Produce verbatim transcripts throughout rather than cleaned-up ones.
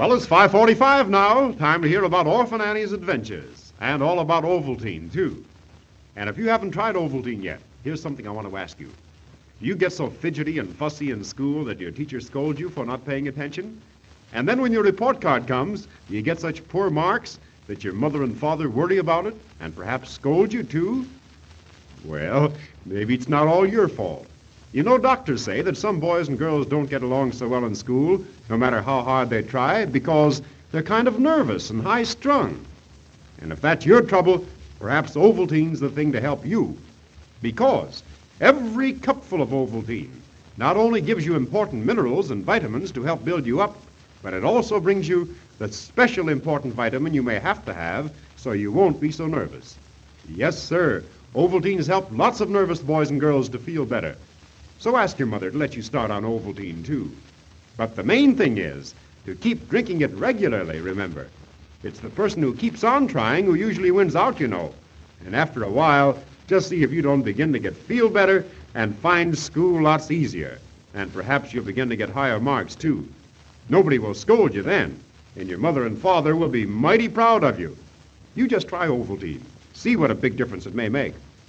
Well, it's five forty-five now. Time to hear about Orphan Annie's adventures. And all about Ovaltine, too. And if you haven't tried Ovaltine yet, here's something I want to ask you. Do you get so fidgety and fussy in school that your teacher scolds you for not paying attention? And then when your report card comes, you get such poor marks that your mother and father worry about it and perhaps scold you, too? Well, maybe it's not all your fault. You know, doctors say that some boys and girls don't get along so well in school, no matter how hard they try, because they're kind of nervous and high-strung. And if that's your trouble, perhaps Ovaltine's the thing to help you. Because every cupful of Ovaltine not only gives you important minerals and vitamins to help build you up, but it also brings you the special important vitamin you may have to have so you won't be so nervous. Yes, sir, Ovaltine's helped lots of nervous boys and girls to feel better. So ask your mother to let you start on Ovaltine, too. But the main thing is to keep drinking it regularly, remember. It's the person who keeps on trying who usually wins out, you know. And after a while, just see if you don't begin to get feel better and find school lots easier. And perhaps you'll begin to get higher marks, too. Nobody will scold you then, and your mother and father will be mighty proud of you. You just try Ovaltine. See what a big difference it may make.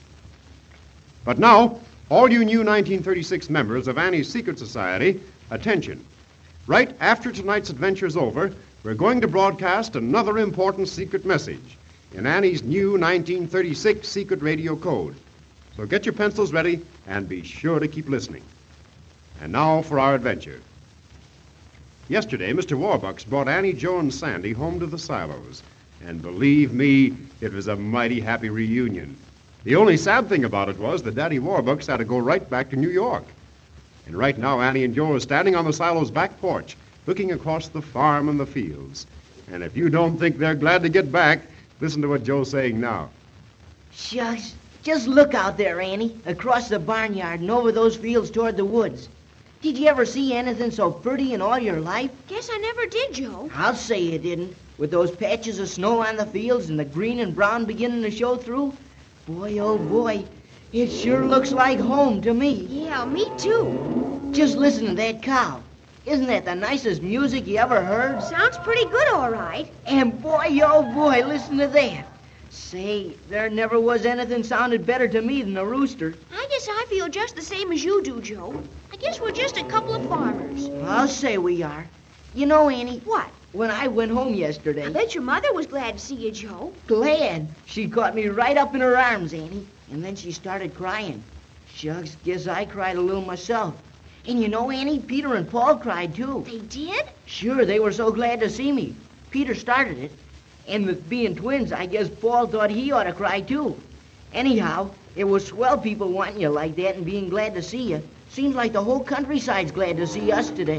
But now, all you new nineteen thirty-six members of Annie's Secret Society, attention. Right after tonight's adventure's over, we're going to broadcast another important secret message in Annie's new nineteen thirty-six secret radio code. So get your pencils ready and be sure to keep listening. And now for our adventure. Yesterday, Mister Warbucks brought Annie, Joe, and Sandy home to the silos. And believe me, it was a mighty happy reunion. The only sad thing about it was that Daddy Warbucks had to go right back to New York. And right now, Annie and Joe are standing on the silo's back porch, looking across the farm and the fields. And if you don't think they're glad to get back, listen to what Joe's saying now. Shucks, just look out there, Annie, across the barnyard and over those fields toward the woods. Did you ever see anything so pretty in all your life? Guess I never did, Joe. I'll say you didn't. With those patches of snow on the fields and the green and brown beginning to show through, boy, oh boy, it sure looks like home to me. Yeah, me too. Just listen to that cow. Isn't that the nicest music you ever heard? Sounds pretty good, all right. And boy, oh boy, listen to that. Say, there never was anything sounded better to me than a rooster. I guess I feel just the same as you do, Joe. I guess we're just a couple of farmers. I'll say we are. You know, Annie. What? When I went home yesterday... I bet your mother was glad to see you, Joe. Glad? She caught me right up in her arms, Annie. And then she started crying. Shucks, guess I cried a little myself. And you know, Annie, Peter and Paul cried, too. They did? Sure, they were so glad to see me. Peter started it. And with being twins, I guess Paul thought he ought to cry, too. Anyhow, it was swell people wanting you like that and being glad to see you. Seems like the whole countryside's glad to see us today.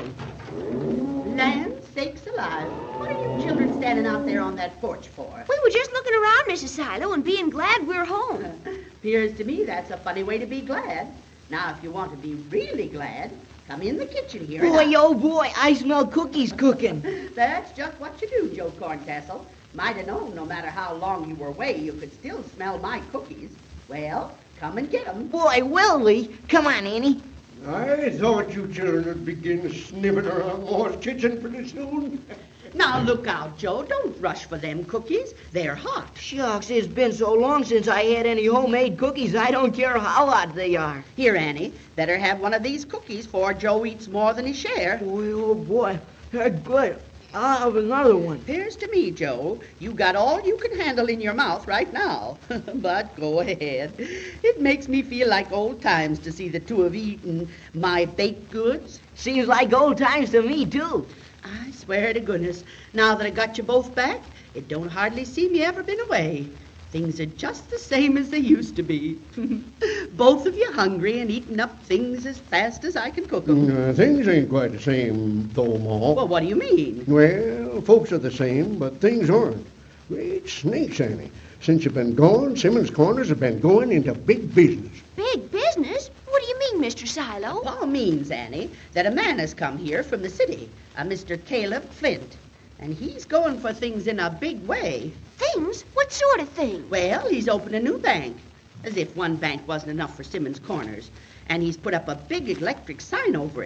Land sakes alive. What are you children standing out there on that porch for? We were just looking around, Missus Silo, and being glad we're home. Appears to me that's a funny way to be glad. Now, if you want to be really glad, come in the kitchen here. Boy, oh boy, I smell cookies cooking. That's just what you do, Joe Corntassel. Might have known no matter how long you were away, you could still smell my cookies. Well, come and get 'em. Boy, will we? Come on, Annie. I thought you children would begin sniffing around Moore's kitchen pretty soon. Now, look out, Joe. Don't rush for them cookies. They're hot. Shucks, it's been so long since I had any homemade cookies, I don't care how hot they are. Here, Annie, better have one of these cookies, for Joe eats more than his share. Boy, oh boy, they're good. I'll have another one. Appears to me, Joe, you got all you can handle in your mouth right now. But go ahead. It makes me feel like old times to see the two of you eating my baked goods. Seems like old times to me, too. I swear to goodness, now that I got you both back, it don't hardly seem you ever been away. Things are just the same as they used to be. Both of you hungry and eating up things as fast as I can cook them. Uh, things ain't quite the same, though, Ma. Well, what do you mean? Well, folks are the same, but things aren't. Great snakes, Annie. Since you've been gone, Simmons Corners have been going into big business. Big business? What do you mean, Mister Silo? Paul means, Annie, that a man has come here from the city, a Mister Caleb Flint. And he's going for things in a big way. Things? What sort of thing? Well, he's opened a new bank. As if one bank wasn't enough for Simmons Corners. And he's put up a big electric sign over it.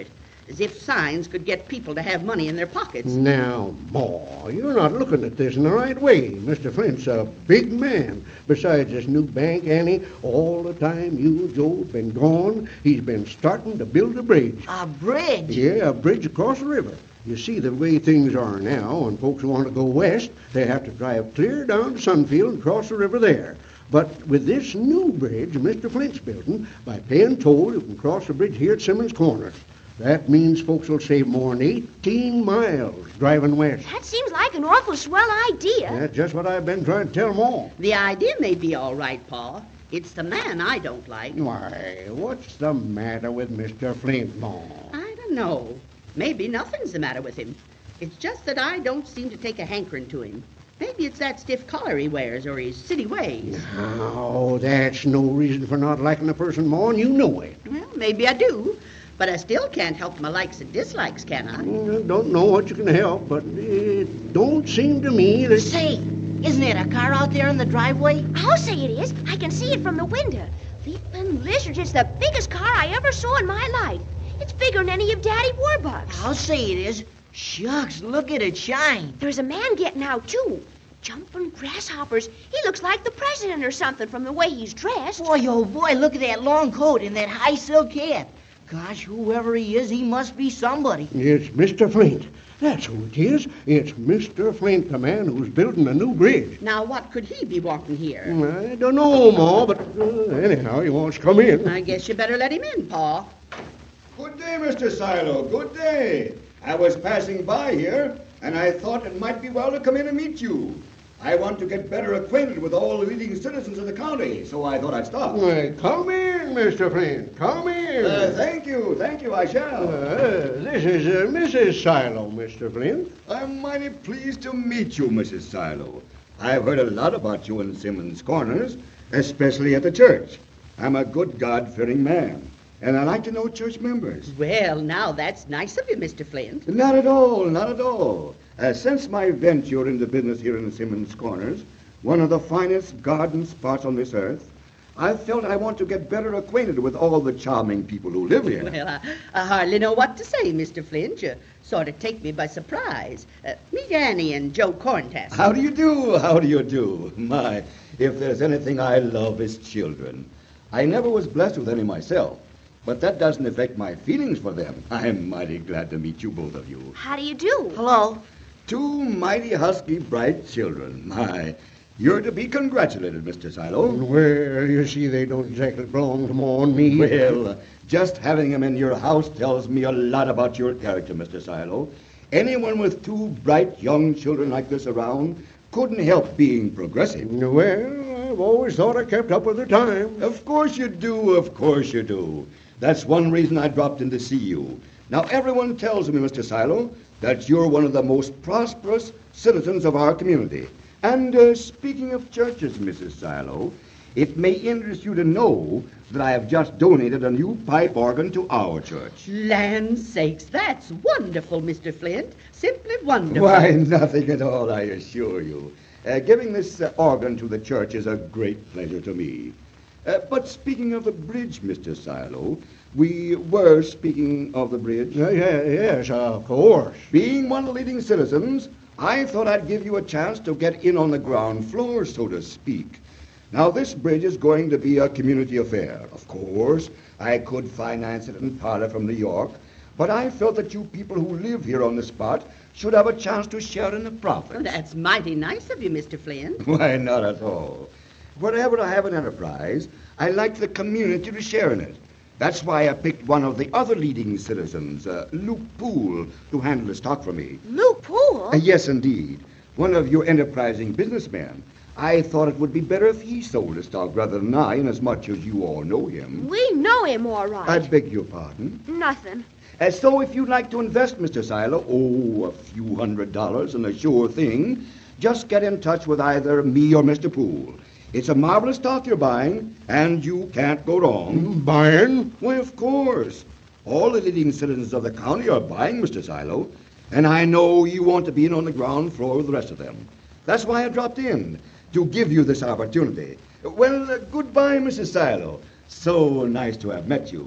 As if signs could get people to have money in their pockets. Now, Ma, you're not looking at this in the right way. Mister Flint's a big man. Besides this new bank, Annie, all the time you and Joe have been gone, he's been starting to build a bridge. A bridge? Yeah, a bridge across the river. You see, the way things are now, when folks want to go west, they have to drive clear down to Sunfield and cross the river there. But with this new bridge Mister Flint's building, by paying toll, you can cross the bridge here at Simmons Corners. That means folks will save more than eighteen miles driving west. That seems like an awful swell idea. That's just what I've been trying to tell 'em all. The idea may be all right, Pa. It's the man I don't like. Why, what's the matter with Mister Flint, Ma? I don't know. Maybe nothing's the matter with him. It's just that I don't seem to take a hankering to him. Maybe it's that stiff collar he wears or his city ways. Oh, that's no reason for not liking a person, Ma, and you know it. Well, maybe I do. But I still can't help my likes and dislikes, can I? I don't know what you can help, but it don't seem to me that... Say, isn't there a car out there in the driveway? I'll say it is. I can see it from the window. Leaping lizards, it's the biggest car I ever saw in my life. It's bigger than any of Daddy Warbucks. I'll say it is. Shucks, look at it shine. There's a man getting out, too. Jumping grasshoppers. He looks like the president or something from the way he's dressed. Boy, oh boy, look at that long coat and that high silk hat. Gosh, whoever he is, he must be somebody. It's Mister Flint. That's who it is. It's Mister Flint, the man who's building a new bridge. Now, what could he be wanting here? I don't know, Ma, but uh, anyhow, he wants to come in. I guess you better let him in, Pa. Good day, Mister Silo. Good day. I was passing by here, and I thought it might be well to come in and meet you. I want to get better acquainted with all the leading citizens of the county, so I thought I'd stop. Why, come in, Mister Flint. Come in. Uh, thank you, thank you, I shall. Uh, this is uh, Missus Silo, Mister Flint. I'm mighty pleased to meet you, Missus Silo. I've heard a lot about you in Simmons Corners, especially at the church. I'm a good God-fearing man, and I like to know church members. Well, now, that's nice of you, Mister Flint. Not at all, not at all. Uh, since my venture into business here in Simmons Corners, one of the finest garden spots on this earth, I felt I want to get better acquainted with all the charming people who live here. Well, I, I hardly know what to say, Mister Flint. You sort of take me by surprise. Uh, meet Annie and Joe Corntassel. How do you do? How do you do? My, if there's anything I love, it's children. I never was blessed with any myself, but that doesn't affect my feelings for them. I'm mighty glad to meet you, both of you. How do you do? Hello. Two mighty husky, bright children. My, you're to be congratulated, Mister Silo. Well, you see, they don't exactly belong to Ma and me. Well, uh, just having them in your house tells me a lot about your character, Mister Silo. Anyone with two bright young children like this around couldn't help being progressive. Well, I've always thought I kept up with the times. Of course you do, of course you do. That's one reason I dropped in to see you. Now, everyone tells me, Mister Silo, that you're one of the most prosperous citizens of our community. And uh, speaking of churches, Missus Silo, it may interest you to know that I have just donated a new pipe organ to our church. Land sakes, that's wonderful, Mister Flint. Simply wonderful. Why, nothing at all, I assure you. Uh, giving this uh, organ to the church is a great pleasure to me. Uh, but speaking of the bridge, Mister Silo, we were speaking of the bridge. Uh, yeah, yes, of course. Being one of the leading citizens, I thought I'd give you a chance to get in on the ground floor, so to speak. Now, this bridge is going to be a community affair. Of course, I could finance it in part from New York, but I felt that you people who live here on the spot should have a chance to share in the profits. Well, that's mighty nice of you, Mister Flint. Why, not at all. Wherever I have an enterprise, I like the community to share in it. That's why I picked one of the other leading citizens, uh, Luke Poole, to handle the stock for me. Luke Poole? Uh, yes, indeed. One of your enterprising businessmen. I thought it would be better if he sold the stock rather than I, inasmuch as you all know him. We know him, all right. I beg your pardon. Nothing. Uh, so if you'd like to invest, Mister Silo, oh, a few hundred dollars and a sure thing, just get in touch with either me or Mister Poole. It's a marvelous stock you're buying, and you can't go wrong. Buying? Why, of course. All the leading citizens of the county are buying, Mister Silo, and I know you want to be in on the ground floor with the rest of them. That's why I dropped in, to give you this opportunity. Well, uh, goodbye, Missus Silo. So nice to have met you.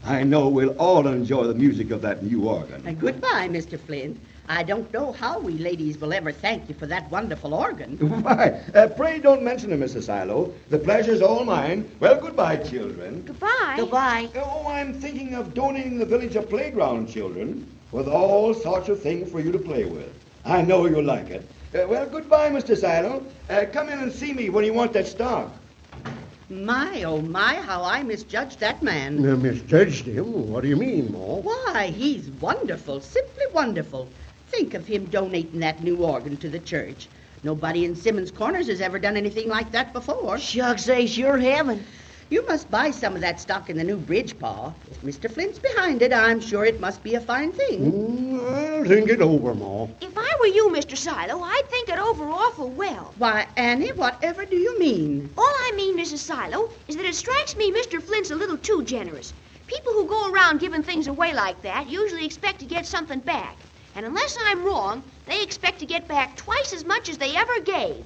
I know we'll all enjoy the music of that new organ. And goodbye, Mister Flint. I don't know how we ladies will ever thank you for that wonderful organ. Why, uh, pray don't mention it, Missus Silo. The pleasure's all mine. Well, goodbye, children. Goodbye. Goodbye. Oh, I'm thinking of donating the village a playground, children, with all sorts of things for you to play with. I know you'll like it. Uh, well, goodbye, Mister Silo. Uh, come in and see me when you want that stock. My, oh my, how I misjudged that man. Uh, misjudged him? What do you mean, Ma? Why, he's wonderful, simply wonderful. Think of him donating that new organ to the church. Nobody in Simmons Corners has ever done anything like that before. Shucks, they sure haven't. You must buy some of that stock in the new bridge, Pa. If Mister Flint's behind it, I'm sure it must be a fine thing. Mm, I'll think it over, Ma. If I were you, Mister Silo, I'd think it over awful well. Why, Annie, whatever do you mean? All I mean, Missus Silo, is that it strikes me Mister Flint's a little too generous. People who go around giving things away like that usually expect to get something back. And unless I'm wrong, they expect to get back twice as much as they ever gave.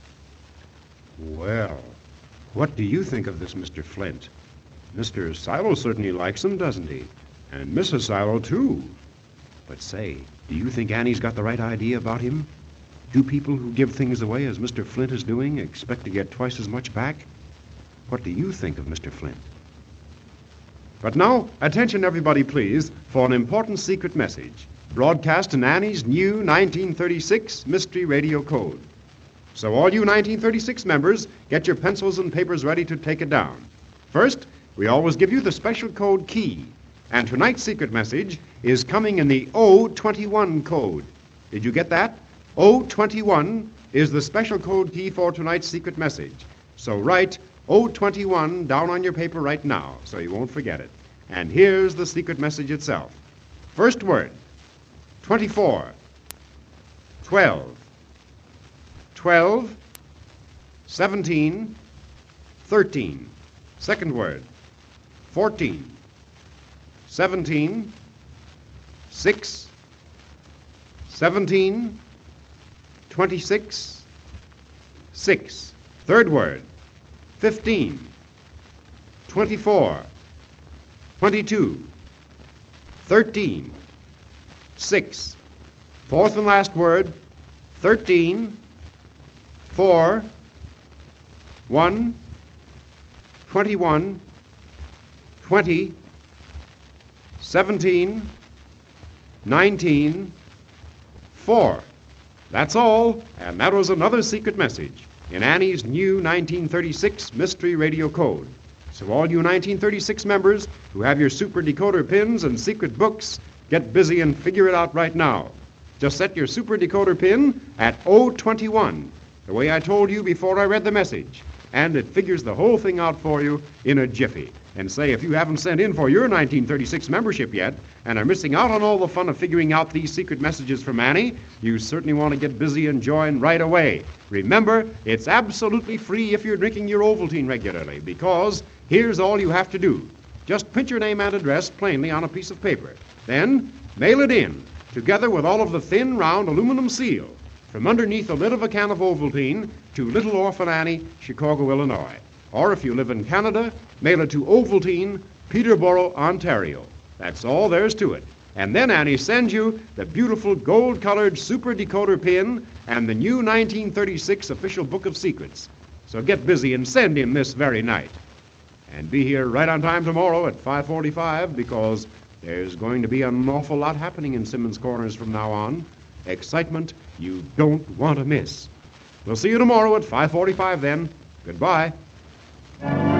Well, what do you think of this Mister Flint? Mister Silo certainly likes him, doesn't he? And Missus Silo, too. But say, do you think Annie's got the right idea about him? Do people who give things away as Mister Flint is doing expect to get twice as much back? What do you think of Mister Flint? But now, attention everybody, please, for an important secret message, broadcast in Annie's new nineteen thirty-six Mystery Radio Code. So all you nineteen thirty-six members, get your pencils and papers ready to take it down. First, we always give you the special code key. And tonight's secret message is coming in the O twenty-one code. Did you get that? O twenty-one is the special code key for tonight's secret message. So write O twenty-one down on your paper right now so you won't forget it. And here's the secret message itself. First word, twenty-four, twelve, twelve, seventeen, thirteen. Second word, fourteen, seventeen, six, seventeen, twenty-six, six. Third word, fifteen, twenty-four, twenty-two, thirteen, six. Fourth and last word, thirteen, four, one, twenty-one, twenty, seventeen, nineteen, four. That's all, and that was another secret message in Annie's new nineteen thirty-six Mystery Radio Code. So all you nineteen thirty-six members who have your super decoder pins and secret books, get busy and figure it out right now. Just set your super decoder pin at O twenty-one, the way I told you before I read the message, and it figures the whole thing out for you in a jiffy. And say, if you haven't sent in for your nineteen thirty-six membership yet and are missing out on all the fun of figuring out these secret messages from Annie, you certainly want to get busy and join right away. Remember, it's absolutely free if you're drinking your Ovaltine regularly, because here's all you have to do. Just print your name and address plainly on a piece of paper. Then mail it in, together with all of the thin, round aluminum seal, from underneath the lid of a can of Ovaltine to Little Orphan Annie, Chicago, Illinois. Or if you live in Canada, mail it to Ovaltine, Peterborough, Ontario. That's all there's to it. And then Annie sends you the beautiful gold-colored super decoder pin and the new nineteen thirty-six official book of secrets. So get busy and send in this very night. And be here right on time tomorrow at five forty-five, because there's going to be an awful lot happening in Simmons Corners from now on. Excitement you don't want to miss. We'll see you tomorrow at five forty-five then. Goodbye.